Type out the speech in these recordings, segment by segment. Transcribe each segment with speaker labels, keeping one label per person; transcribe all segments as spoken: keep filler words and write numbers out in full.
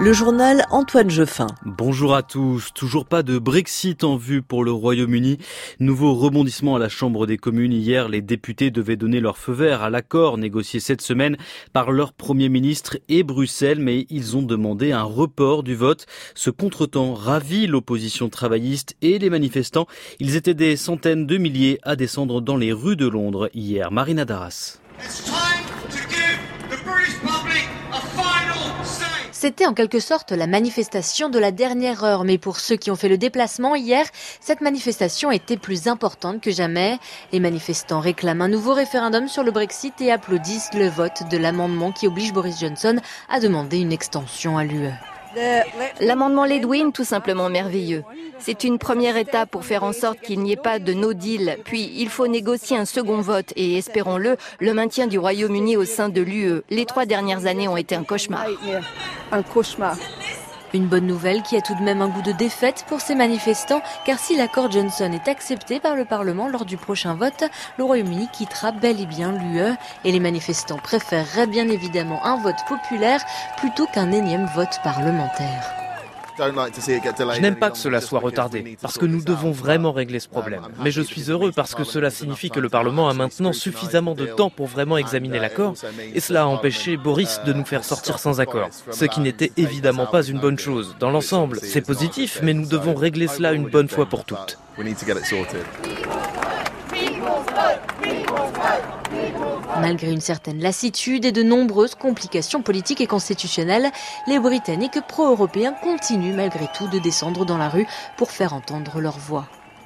Speaker 1: Le journal Antoine Jeffin.
Speaker 2: Bonjour à tous. Toujours pas de Brexit en vue pour le Royaume-Uni. Nouveau rebondissement à la Chambre des communes. Hier, les députés devaient donner leur feu vert à l'accord négocié cette semaine par leur Premier ministre et Bruxelles, mais ils ont demandé un report du vote. Ce contretemps ravit l'opposition travailliste et les manifestants. Ils étaient des centaines de milliers à descendre dans les rues de Londres hier. Marina Darras.
Speaker 3: C'était en quelque sorte la manifestation de la dernière heure, mais pour ceux qui ont fait le déplacement hier, cette manifestation était plus importante que jamais. Les manifestants réclament un nouveau référendum sur le Brexit et applaudissent le vote de l'amendement qui oblige Boris Johnson à demander une extension à l'U E.
Speaker 4: L'amendement Ledwin, tout simplement merveilleux. C'est une première étape pour faire en sorte qu'il n'y ait pas de no deal. Puis, il faut négocier un second vote et, espérons-le, le maintien du Royaume-Uni au sein de l'U E. Les trois dernières années ont été un cauchemar.
Speaker 3: Un cauchemar. Une bonne nouvelle qui a tout de même un goût de défaite pour ces manifestants, car si l'accord Johnson est accepté par le Parlement lors du prochain vote, le Royaume-Uni quittera bel et bien l'U E et les manifestants préféreraient bien évidemment un vote populaire plutôt qu'un énième vote parlementaire.
Speaker 5: Je n'aime pas que cela soit retardé, parce que nous devons vraiment régler ce problème. Mais je suis heureux parce que cela signifie que le Parlement a maintenant suffisamment de temps pour vraiment examiner l'accord, et cela a empêché Boris de nous faire sortir sans accord, ce qui n'était évidemment pas une bonne chose. Dans l'ensemble, c'est positif, mais nous devons régler cela une bonne fois pour toutes.
Speaker 3: Malgré une certaine lassitude et de nombreuses complications politiques et constitutionnelles, les Britanniques pro-européens continuent malgré tout de descendre dans la rue pour faire entendre leur voix.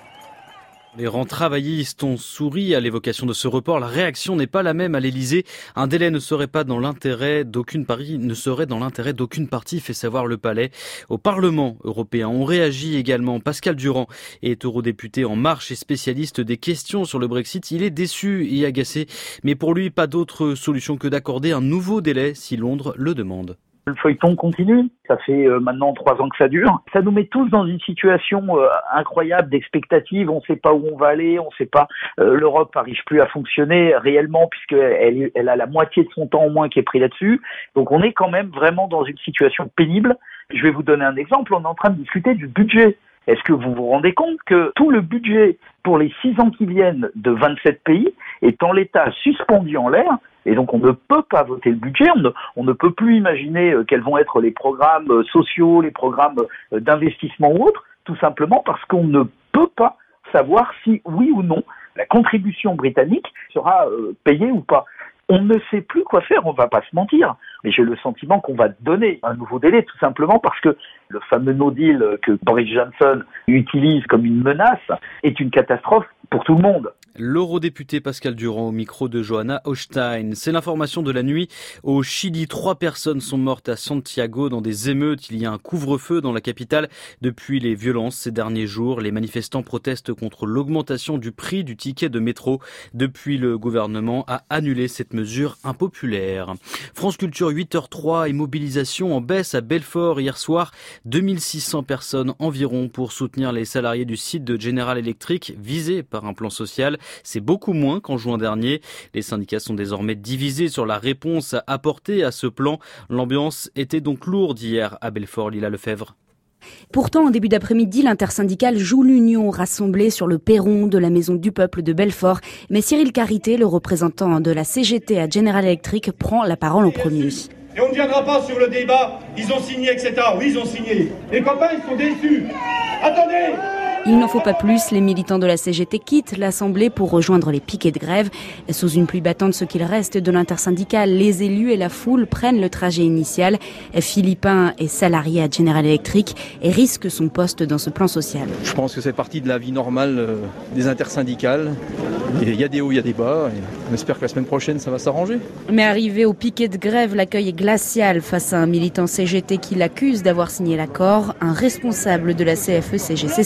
Speaker 2: Les rangs travaillistes ont souri à l'évocation de ce report. La réaction n'est pas la même à l'Elysée. Un délai ne serait pas dans l'intérêt d'aucune partie, ne serait dans l'intérêt d'aucune partie, fait savoir le Palais. Au Parlement européen, on réagit également. Pascal Durand est eurodéputé En Marche et spécialiste des questions sur le Brexit. Il est déçu et agacé, mais pour lui, pas d'autre solution que d'accorder un nouveau délai si Londres le demande.
Speaker 6: Le feuilleton continue, ça fait euh, maintenant trois ans que ça dure. Ça nous met tous dans une situation euh, incroyable d'expectative, on ne sait pas où on va aller, on ne sait pas, euh, l'Europe n'arrive plus à fonctionner réellement puisqu'elle elle a la moitié de son temps au moins qui est pris là-dessus. Donc on est quand même vraiment dans une situation pénible. Je vais vous donner un exemple, on est en train de discuter du budget. Est-ce que vous vous rendez compte que tout le budget pour les six ans qui viennent de vingt-sept pays est en l'état suspendu en l'air? Et donc on ne peut pas voter le budget, on ne, on ne peut plus imaginer quels vont être les programmes sociaux, les programmes d'investissement ou autres, tout simplement parce qu'on ne peut pas savoir si, oui ou non, la contribution britannique sera payée ou pas. On ne sait plus quoi faire, on va pas se mentir. Mais j'ai le sentiment qu'on va donner un nouveau délai, tout simplement parce que le fameux no deal que Boris Johnson utilise comme une menace est une catastrophe pour tout le monde.
Speaker 2: L'eurodéputé Pascal Durand au micro de Johanna Hochstein. C'est l'information de la nuit. Au Chili, trois personnes sont mortes à Santiago dans des émeutes. Il y a un couvre-feu dans la capitale depuis les violences ces derniers jours. Les manifestants protestent contre l'augmentation du prix du ticket de métro depuis le gouvernement a annulé cette mesure impopulaire. France Culture huit heures trois et mobilisation en baisse à Belfort hier soir. deux mille six cents personnes environ pour soutenir les salariés du site de General Electric visés par un plan social. C'est beaucoup moins qu'en juin dernier. Les syndicats sont désormais divisés sur la réponse à apporter à ce plan. L'ambiance était donc lourde hier à Belfort, Lila Lefebvre.
Speaker 7: Pourtant, en début d'après-midi, l'intersyndicale joue l'union rassemblée sur le perron de la Maison du Peuple de Belfort. Mais Cyril Carité, le représentant de la C G T à General Electric, prend la parole en premier.
Speaker 8: Et on ne viendra pas sur le débat, ils ont signé, et cetera. Oui, ils ont signé. Les copains, ils sont déçus. Attendez!
Speaker 7: Il n'en faut pas plus, les militants de la C G T quittent l'Assemblée pour rejoindre les piquets de grève. Sous une pluie battante, ce qu'il reste de l'intersyndicale, les élus et la foule prennent le trajet initial. Philippin est salarié à General Electric et risque son poste dans ce plan social.
Speaker 9: Je pense que c'est partie de la vie normale des intersyndicales. Il y a des hauts, il y a des bas. Et on espère que la semaine prochaine, ça va s'arranger.
Speaker 7: Mais arrivé au piquet de grève, l'accueil est glacial face à un militant C G T qui l'accuse d'avoir signé l'accord. Un responsable de la C F E C G C s'énerve.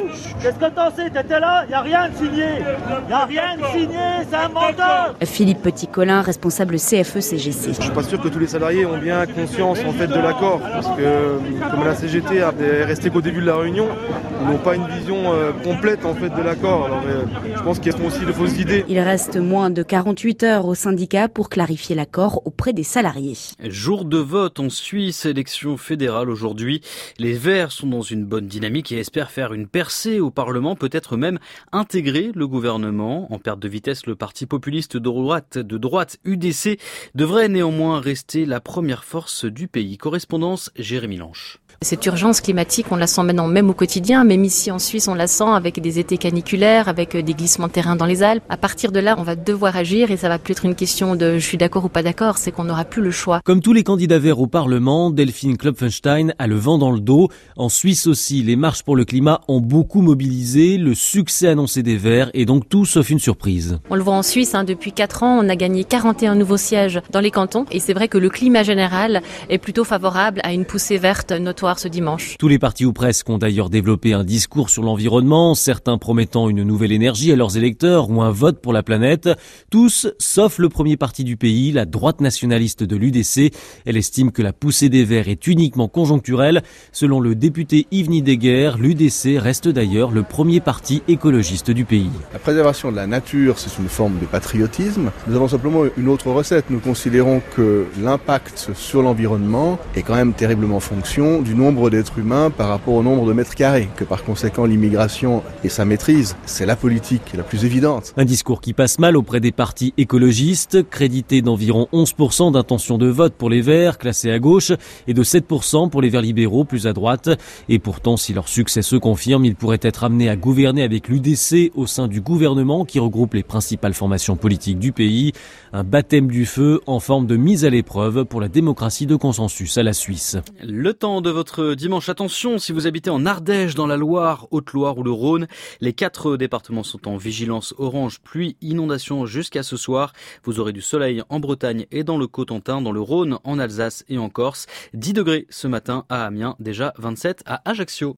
Speaker 10: Qu'est-ce que t'en sais? T'étais là? Y a rien de signé. Y a rien de signé, c'est un menteur.
Speaker 7: Philippe Petit-Colin, responsable C F E C G C.
Speaker 11: Je suis pas sûr que tous les salariés ont bien conscience en fait de l'accord, parce que comme la C G T est restée qu'au début de la réunion, ils n'ont pas une vision euh, complète en fait de l'accord. Alors euh, je pense qu'ils ont aussi de fausses idées.
Speaker 7: Il reste moins de quarante-huit heures au syndicat pour clarifier l'accord auprès des salariés.
Speaker 2: Jour de vote en Suisse, élection fédérale aujourd'hui. Les Verts sont dans une bonne dynamique et espèrent faire une percée au Parlement, peut-être même intégrer le gouvernement. En perte de vitesse, le parti populiste de droite, de droite U D C devrait néanmoins rester la première force du pays. Correspondance Jérémy Lanche.
Speaker 12: Cette urgence climatique, on la sent maintenant même au quotidien, même ici en Suisse, on la sent avec des étés caniculaires, avec des glissements de terrain dans les Alpes. À partir de là, on va devoir agir et ça va plus être une question de je suis d'accord ou pas d'accord, c'est qu'on n'aura plus le choix.
Speaker 13: Comme tous les candidats verts au Parlement, Delphine Klopfenstein a le vent dans le dos. En Suisse aussi, les marches pour le climat ont beaucoup mobilisé. Le succès annoncé des Verts est donc tout sauf une surprise.
Speaker 12: On le voit en Suisse, hein, depuis quatre ans, on a gagné quarante et un nouveaux sièges dans les cantons et c'est vrai que le climat général est plutôt favorable à une poussée verte notoire ce dimanche.
Speaker 13: Tous les partis ou presque ont d'ailleurs développé un discours sur l'environnement, certains promettant une nouvelle énergie à leurs électeurs ou un vote pour la planète. Tous, sauf le premier parti du pays, la droite nationaliste de l'U D C. Elle estime que la poussée des Verts est uniquement conjoncturelle. Selon le député Yves Nidegger, l'U D C reste d'ailleurs le premier parti écologiste du pays.
Speaker 14: La préservation de la nature, c'est une forme de patriotisme. Nous avons simplement une autre recette. Nous considérons que l'impact sur l'environnement est quand même terriblement fonction du nombre d'êtres humains par rapport au nombre de mètres carrés, que par conséquent l'immigration et sa maîtrise, c'est la politique la plus évidente.
Speaker 13: Un discours qui passe mal auprès des partis écologistes, crédité d'environ onze pour cent d'intention de vote pour les Verts, classés à gauche, et de sept pour cent pour les Verts libéraux, plus à droite. Et pourtant, si leur succès se confirme, ils pourraient être amenés à gouverner avec l'U D C au sein du gouvernement qui regroupe les principales formations politiques du pays. Un baptême du feu en forme de mise à l'épreuve pour la démocratie de consensus à la Suisse.
Speaker 2: Le temps de votre dimanche. Attention, si vous habitez en Ardèche, dans la Loire, Haute-Loire ou le Rhône, les quatre départements sont en vigilance orange, pluie, inondation jusqu'à ce soir. Vous aurez du soleil en Bretagne et dans le Cotentin, dans le Rhône, en Alsace et en Corse. dix degrés ce matin à Amiens, déjà vingt-sept à Ajaccio.